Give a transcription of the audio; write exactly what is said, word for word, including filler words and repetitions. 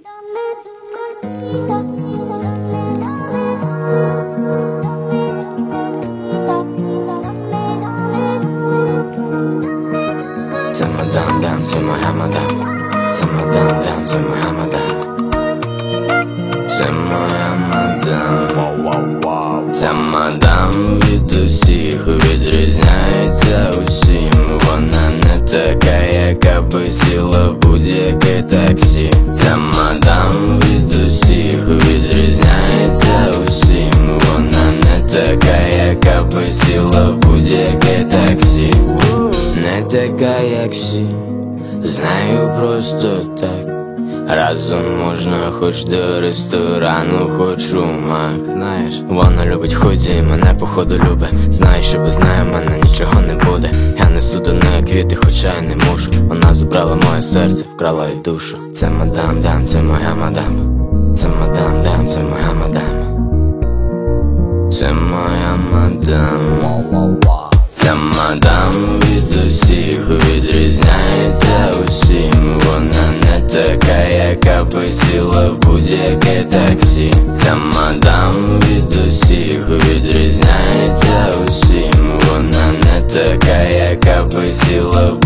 Це мадам, дам, це моя мадам. Це мадам, дам, це моя мадам. Це моя мадам. Ця мадам від усіх відрізняється усім. Вона не така, яка би сіла в будь-яке таксі. Ця мадам від усіх відрізняється усім. Вона не така, яка би сіла в будь-яке таксі. Не така, як всі, знаю просто так. Разом можна хоч до ресторану, хоч у мак. Знаєш, вона любить худі і мене походу любить. Знає, що без неї в мене нічого не буде. Я несу до неї квіти, хоча й не мушу. Вона забрала моє серце, вкрала й душу. Це мадам, дам, це моя мадам. Це мадам, дам, це моя мадам. Це моя мадам. Ця мадам від усіх відрізняється усім. Вона не така, яка би сіла в будь-яке таксі. Ця мадам від усіх відрізняється усім. Вона не така, яка би сіла в